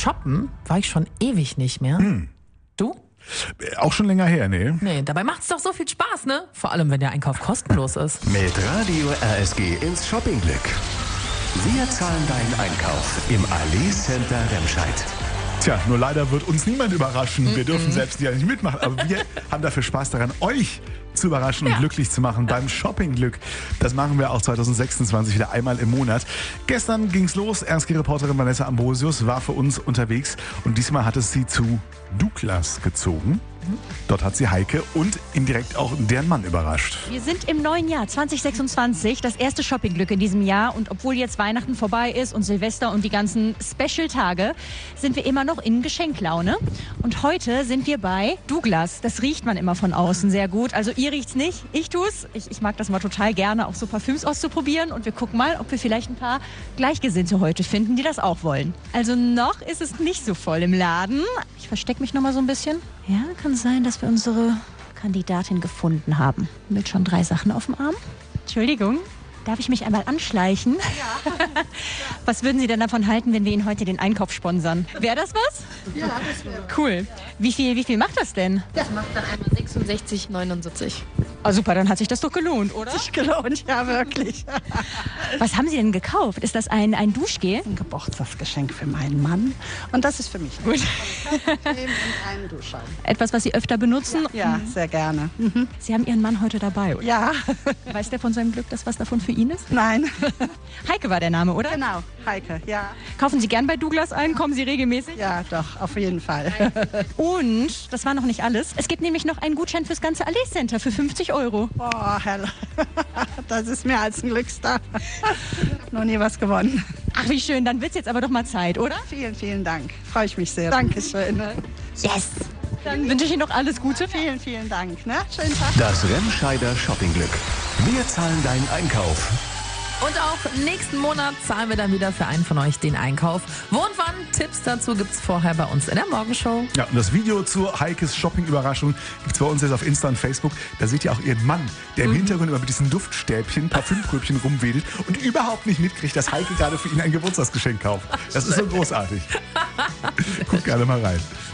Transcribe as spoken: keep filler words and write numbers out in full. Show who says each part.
Speaker 1: shoppen war ich schon ewig nicht mehr.
Speaker 2: Hm.
Speaker 1: Du?
Speaker 2: Auch schon länger her, nee.
Speaker 1: Nee, dabei macht's doch so viel Spaß, ne? Vor allem, wenn der Einkauf kostenlos ist.
Speaker 3: Mit Radio R S G ins Shoppingglück. Wir zahlen deinen Einkauf im Ali Center Remscheid.
Speaker 2: Tja, nur leider wird uns niemand überraschen. Wir dürfen selbst ja nicht mitmachen. Aber wir haben dafür Spaß daran, euch zu überraschen und
Speaker 1: Ja.
Speaker 2: glücklich zu machen beim Shoppingglück. Das machen wir auch zwanzig sechsundzwanzig wieder einmal im Monat. Gestern ging's los. R S G-Reporterin Vanessa Ambrosius war für uns unterwegs. Und diesmal hat es sie zu Douglas gezogen. Dort hat sie Heike und indirekt auch deren Mann überrascht.
Speaker 4: Wir sind im neuen Jahr zwanzig sechsundzwanzig, das erste Shoppingglück in diesem Jahr. Und obwohl jetzt Weihnachten vorbei ist und Silvester und die ganzen Special-Tage, sind wir immer noch in Geschenklaune. Und heute sind wir bei Douglas. Das riecht man immer von außen sehr gut. Also ihr riecht's nicht, ich tu's. Ich, ich mag das mal total gerne, auch so Parfüms auszuprobieren. Und wir gucken mal, ob wir vielleicht ein paar Gleichgesinnte heute finden, die das auch wollen. Also noch ist es nicht so voll im Laden. Ich verstecke mich noch mal so ein bisschen. Ja, kann sein, dass wir unsere Kandidatin gefunden haben. Mit schon drei Sachen auf dem Arm. Entschuldigung, darf ich mich einmal anschleichen? Ja. Was würden Sie denn davon halten, wenn wir Ihnen heute den Einkauf sponsern? Wäre das was?
Speaker 5: Ja, das wäre
Speaker 4: Cool. Wie viel, wie viel macht das denn?
Speaker 5: Das macht dann einmal sechsundsechzig neunundsiebzig.
Speaker 4: Ah, super, dann hat sich das doch gelohnt, oder?
Speaker 6: Sich gelohnt, ja wirklich.
Speaker 4: Was haben Sie denn gekauft? Ist das ein, ein Duschgel?
Speaker 6: Ein Geburtstagsgeschenk für meinen Mann und das ist für mich.
Speaker 4: Gut.
Speaker 6: Und einen Duschschaum.
Speaker 4: Etwas, was Sie öfter benutzen?
Speaker 6: Ja, sehr gerne. Mhm.
Speaker 4: Sie haben Ihren Mann heute dabei, oder?
Speaker 6: Ja,
Speaker 4: Weiß der von seinem Glück, dass was davon für ihn ist?
Speaker 6: nein.
Speaker 4: Heike war der Name, oder?
Speaker 6: Genau, Heike, ja.
Speaker 4: Kaufen Sie gern bei Douglas ein? Kommen Sie regelmäßig?
Speaker 6: Ja, doch, auf jeden Fall.
Speaker 4: Und, das war noch nicht alles, es gibt nämlich noch einen Gutschein fürs ganze Allee Center für fünfzig Euro.
Speaker 6: Boah, Herr, das ist mehr als ein Glückstag. Noch nie was gewonnen.
Speaker 4: Ach, wie schön, dann wird's jetzt aber doch mal Zeit, oder?
Speaker 6: Vielen, vielen Dank. Freue ich mich sehr. Dankeschön. Ne?
Speaker 4: Yes! Dann wünsche ich Ihnen noch alles Gute.
Speaker 6: Vielen, vielen Dank. Ne? Schönen Tag.
Speaker 3: Das Remscheider Shoppingglück. Wir zahlen deinen Einkauf.
Speaker 1: Und auch nächsten Monat zahlen wir dann wieder für einen von euch den Einkauf. Wo und wann? Tipps dazu gibt's vorher bei uns in der Morgenshow.
Speaker 2: Ja, und das Video zu Heikes Shopping-Überraschung gibt's bei uns jetzt auf Insta und Facebook. Da seht ihr auch ihren Mann, der im Hintergrund immer mit diesen Duftstäbchen, Parfümpröbchen rumwedelt und überhaupt nicht mitkriegt, dass Heike gerade für ihn ein Geburtstagsgeschenk kauft. Das ist so großartig. Guckt gerne mal rein.